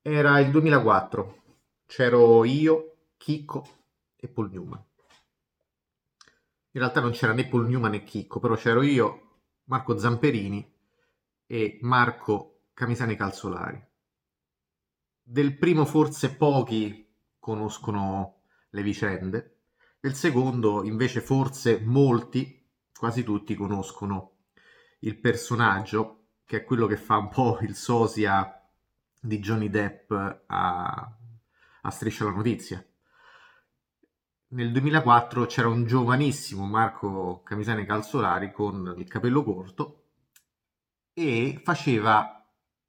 Era il 2004, c'ero io, Chicco e Paul Newman. In realtà non c'era né Paul Newman né Chicco, però c'ero io, Marco Zamperini e Marco Camisani Calzolari. Del primo forse pochi conoscono le vicende, del secondo invece forse molti, quasi tutti, conoscono il personaggio, che è quello che fa un po' il sosia di Johnny Depp a Striscia la Notizia. Nel 2004 c'era un giovanissimo Marco Camisani Calzolari con il capello corto e faceva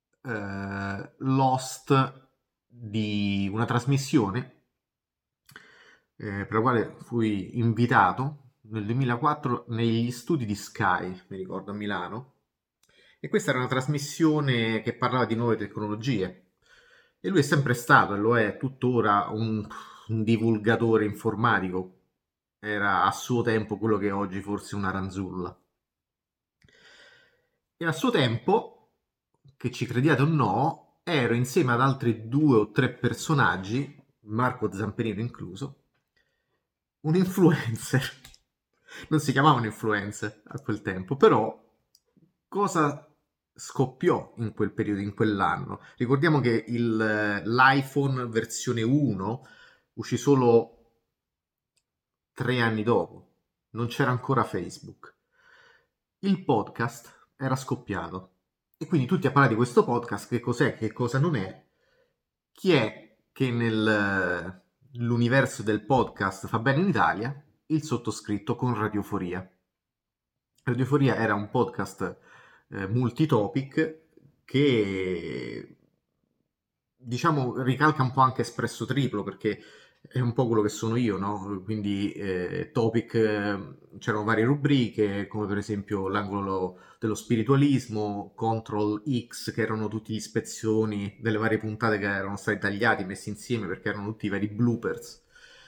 l'host di una trasmissione per la quale fui invitato nel 2004 negli studi di Sky, mi ricordo, a Milano. E questa era una trasmissione che parlava di nuove tecnologie. E lui è sempre stato, e lo è tuttora, un divulgatore informatico. Era a suo tempo quello che è oggi forse una ranzulla. E a suo tempo, che ci crediate o no, ero insieme ad altri due o tre personaggi, Marco Zamperino incluso, un influencer. Non si chiamavano influencer a quel tempo, però cosa scoppiò in quel periodo, in quell'anno? Ricordiamo che l'iPhone versione 1 uscì solo 3 anni dopo, non c'era ancora Facebook. Il podcast era scoppiato e quindi tutti a parlare di questo podcast, che cos'è, che cosa non è, chi è che nell'universo del podcast fa bene in Italia, il sottoscritto con Radioforia. Radioforia era un podcast multitopic che diciamo ricalca un po' anche Espresso Triplo perché è un po' quello che sono io, no? Quindi topic, c'erano varie rubriche come per esempio l'angolo dello spiritualismo, Control X che erano tutti gli spezzoni delle varie puntate che erano stati tagliati, messi insieme perché erano tutti i vari bloopers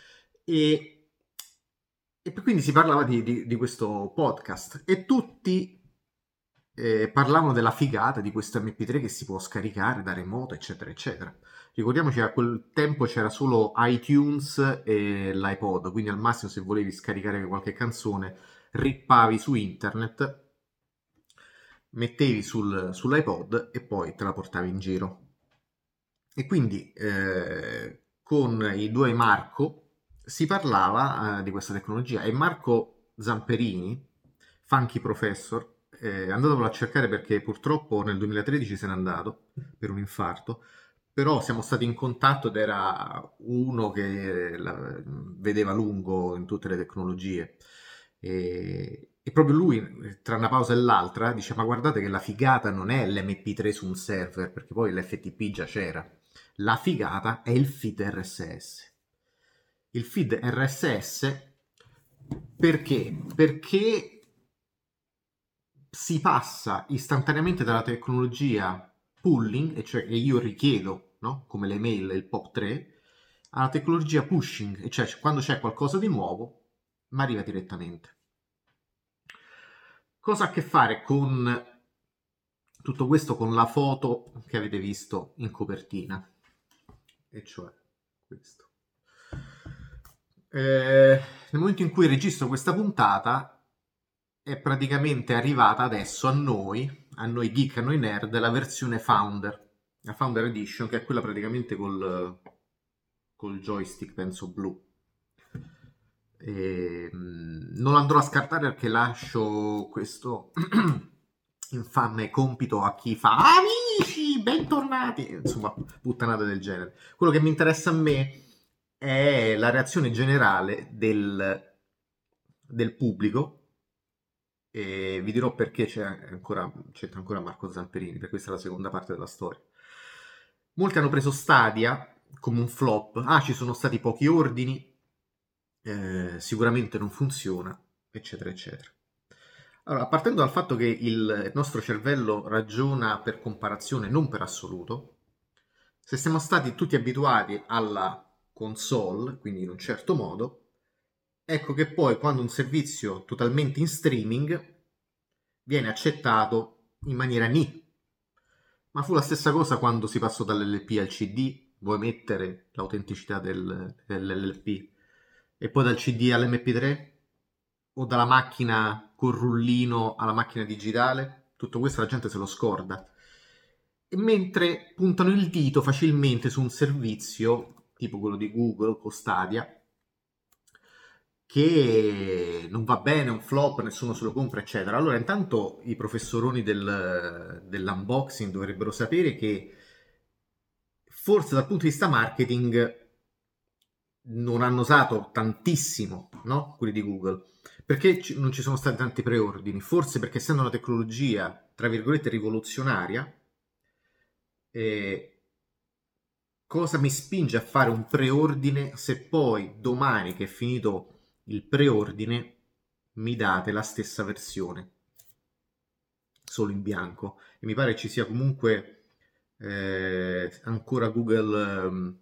e, quindi si parlava di questo podcast e tutti parlavano della figata di questo MP3 che si può scaricare da remoto, eccetera, eccetera. Ricordiamoci che a quel tempo c'era solo iTunes e l'iPod, quindi al massimo se volevi scaricare qualche canzone rippavi su internet, mettevi sull'iPod e poi te la portavi in giro. E quindi con i due Marco si parlava di questa tecnologia e Marco Zamperini, Funky Professor, andatevelo a cercare perché purtroppo nel 2013 se n'è andato per un infarto, però siamo stati in contatto ed era uno che vedeva lungo in tutte le tecnologie. E proprio lui, tra una pausa e l'altra, dice: Ma guardate che la figata non è l'MP3 su un server, perché poi l'FTP già c'era. La figata è il feed RSS. Il feed RSS perché? Perché si passa istantaneamente dalla tecnologia pooling, e cioè che io richiedo, no? Come le mail e il POP3, alla tecnologia pushing, e cioè quando c'è qualcosa di nuovo, mi arriva direttamente. Cosa ha a che fare con tutto questo con la foto che avete visto in copertina? E cioè questo. Nel momento in cui registro questa puntata è praticamente arrivata adesso a noi geek, a noi nerd, la versione Founder, la Founder Edition, che è quella praticamente col joystick, penso blu. Non andrò a scartare perché lascio questo infame compito a chi fa amici, bentornati, insomma, puttanate del genere. Quello che mi interessa a me è la reazione generale del pubblico e vi dirò perché c'entra ancora Marco Zamperini, per questa è la seconda parte della storia. Molti hanno preso Stadia come un flop, ci sono stati pochi ordini, sicuramente non funziona, eccetera, eccetera. Allora, partendo dal fatto che il nostro cervello ragiona per comparazione, non per assoluto, se siamo stati tutti abituati alla console, quindi in un certo modo, ecco che poi quando un servizio totalmente in streaming viene accettato in maniera ni. Ma fu la stessa cosa quando si passò dall'LP al CD, vuoi mettere l'autenticità dell'LP, e poi dal CD all'MP3, o dalla macchina col rullino alla macchina digitale, tutto questo la gente se lo scorda. E mentre puntano il dito facilmente su un servizio, tipo quello di Google con Stadia, che non va bene, è un flop, nessuno se lo compra, eccetera. Allora, intanto i professoroni dell'unboxing dovrebbero sapere che forse dal punto di vista marketing non hanno usato tantissimo, no? Quelli di Google. Perché non ci sono stati tanti preordini? Forse perché essendo una tecnologia, tra virgolette, rivoluzionaria, eh, cosa mi spinge a fare un preordine se poi domani che è finito il preordine mi date la stessa versione, solo in bianco? E mi pare ci sia comunque ancora Google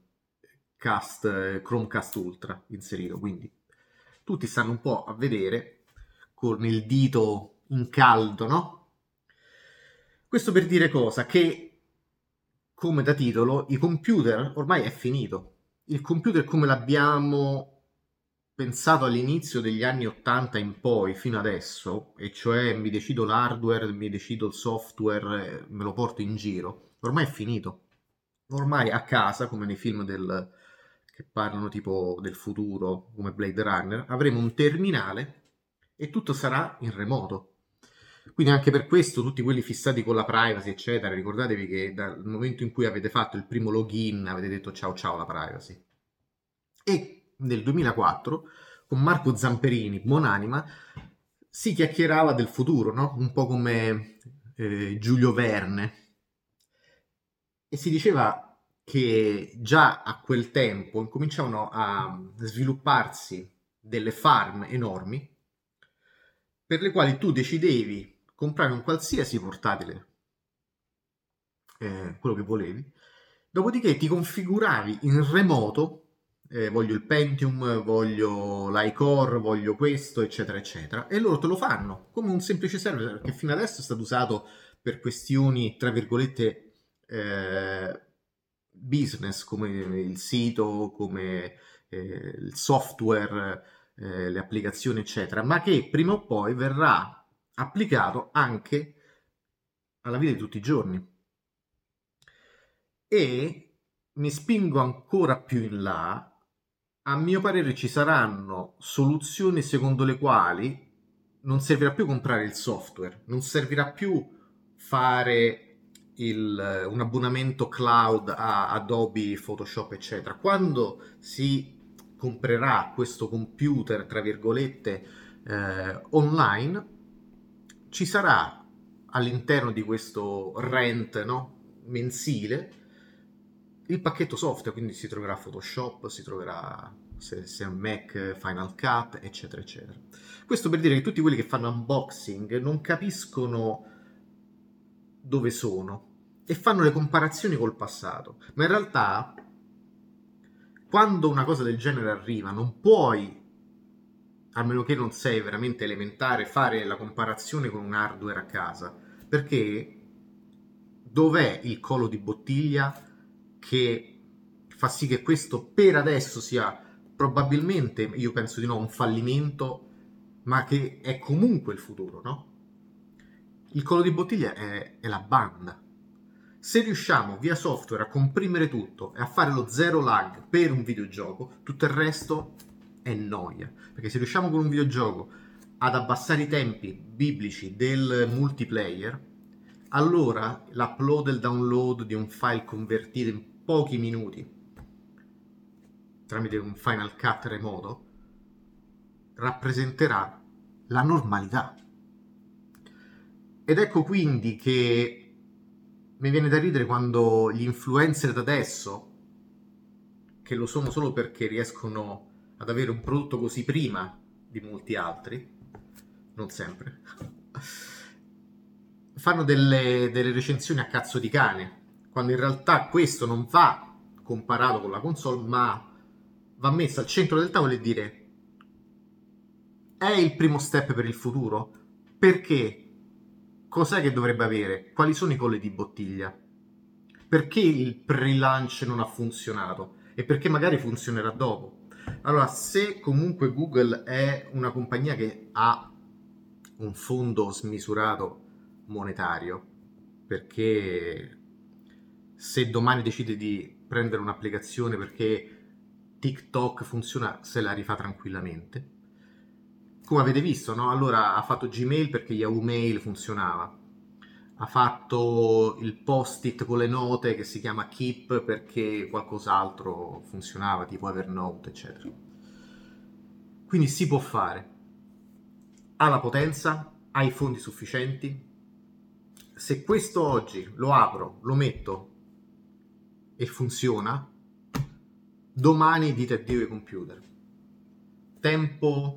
Chromecast Ultra inserito, quindi tutti stanno un po' a vedere con il dito in caldo, no? Questo per dire cosa? Che, come da titolo, i computer ormai è finito. Il computer come l'abbiamo pensato all'inizio degli anni 80 in poi, fino adesso, e cioè mi decido l'hardware, mi decido il software, me lo porto in giro, ormai è finito. Ormai a casa, come nei film che parlano tipo del futuro, come Blade Runner, avremo un terminale e tutto sarà in remoto. Quindi anche per questo tutti quelli fissati con la privacy, eccetera, ricordatevi che dal momento in cui avete fatto il primo login avete detto ciao ciao alla privacy. E nel 2004, con Marco Zamperini, buonanima, si chiacchierava del futuro, no? Un po' come Giulio Verne. E si diceva che già a quel tempo incominciavano a svilupparsi delle farm enormi per le quali tu decidevi comprare un qualsiasi portatile, quello che volevi, dopodiché ti configuravi in remoto, voglio il Pentium, voglio l'iCore, voglio questo, eccetera, eccetera, e loro te lo fanno come un semplice server che fino adesso è stato usato per questioni, tra virgolette, business, come il sito, come il software, le applicazioni, eccetera, ma che prima o poi verrà applicato anche alla vita di tutti i giorni. E mi spingo ancora più in là, a mio parere ci saranno soluzioni secondo le quali non servirà più comprare il software, non servirà più fare un abbonamento cloud a Adobe Photoshop, eccetera. Quando si comprerà questo computer, tra virgolette, online, ci sarà all'interno di questo rent, no, mensile il pacchetto software, quindi si troverà Photoshop, si troverà se è un Mac, Final Cut, eccetera, eccetera. Questo per dire che tutti quelli che fanno unboxing non capiscono dove sono e fanno le comparazioni col passato, ma in realtà quando una cosa del genere arriva non puoi, a meno che non sei veramente elementare, fare la comparazione con un hardware a casa, perché dov'è il collo di bottiglia che fa sì che questo per adesso sia probabilmente, io penso di no, un fallimento, ma che è comunque il futuro, no? Il collo di bottiglia è la banda. Se riusciamo via software a comprimere tutto e a fare lo zero lag per un videogioco, tutto il resto è noia. Perché se riusciamo con un videogioco ad abbassare i tempi biblici del multiplayer, allora l'upload e il download di un file convertito in pochi minuti tramite un Final Cut remoto rappresenterà la normalità. Ed ecco quindi che mi viene da ridere quando gli influencer d'adesso, che lo sono solo perché riescono ad avere un prodotto così prima di molti altri, non sempre, fanno delle recensioni a cazzo di cane, quando in realtà questo non va comparato con la console, ma va messo al centro del tavolo e dire: è il primo step per il futuro? Perché? Cos'è che dovrebbe avere? Quali sono i colli di bottiglia? perché il pre-launch non ha funzionato e perché magari funzionerà dopo. Allora, se comunque Google è una compagnia che ha un fondo smisurato monetario, perché se domani decide di prendere un'applicazione perché TikTok funziona, se la rifà tranquillamente. Come avete visto, no? Allora ha fatto Gmail perché Yahoo Mail funzionava. Ha fatto il post-it con le note che si chiama Keep perché qualcos'altro funzionava, tipo Evernote, eccetera. Quindi si può fare. Ha la potenza, ha i fondi sufficienti. Se questo oggi lo apro, lo metto e funziona, domani dite addio ai computer. Tempo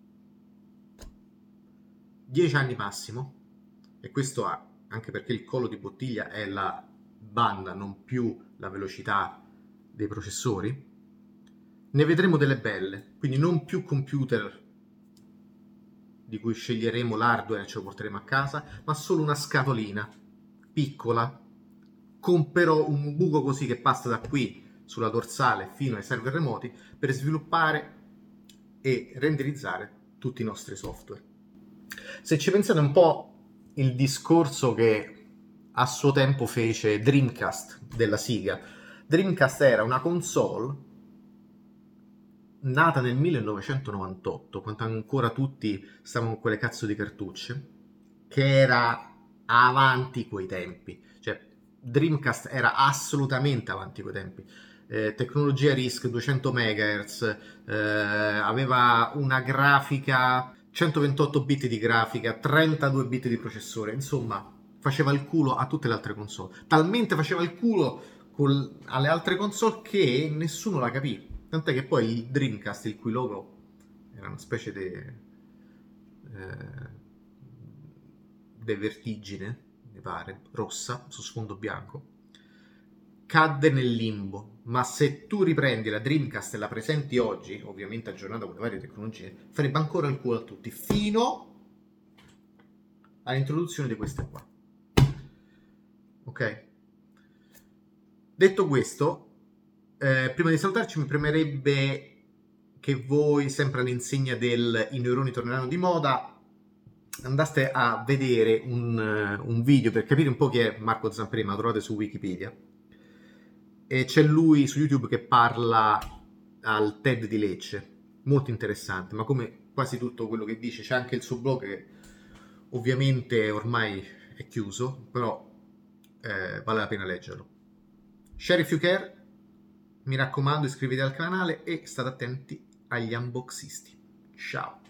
10 anni massimo, e questo ha anche perché il collo di bottiglia è la banda, non più la velocità dei processori. Ne vedremo delle belle, quindi non più computer di cui sceglieremo l'hardware e ce lo porteremo a casa, ma solo una scatolina piccola con però un buco così che passa da qui sulla dorsale fino ai server remoti per sviluppare e renderizzare tutti i nostri software. Se ci pensate un po', il discorso che a suo tempo fece Dreamcast della Sega. Dreamcast era una console nata nel 1998, quando ancora tutti stavano con quelle cazzo di cartucce, che era avanti coi tempi. Cioè, Dreamcast era assolutamente avanti coi tempi. Tecnologia RISC 200 MHz, aveva una grafica 128 bit di grafica, 32 bit di processore, insomma, faceva il culo a tutte le altre console. Talmente faceva il culo alle altre console che nessuno la capì. Tant'è che poi il Dreamcast, il cui logo era una specie di vertigine, mi pare, rossa, su sfondo bianco, cadde nel limbo. Ma se tu riprendi la Dreamcast e la presenti oggi, ovviamente aggiornata con le varie tecnologie, farebbe ancora il culo a tutti, fino all'introduzione di queste qua. Ok? Detto questo, prima di salutarci mi premerebbe che voi, sempre all'insegna del i neuroni torneranno di moda, andaste a vedere un video per capire un po' chi è Marco Zamperi, ma lo trovate su Wikipedia. E c'è lui su YouTube che parla al TED di Lecce, molto interessante, ma come quasi tutto quello che dice c'è anche il suo blog che ovviamente ormai è chiuso, però vale la pena leggerlo. Share if you care, mi raccomando iscrivetevi al canale e state attenti agli unboxisti. Ciao!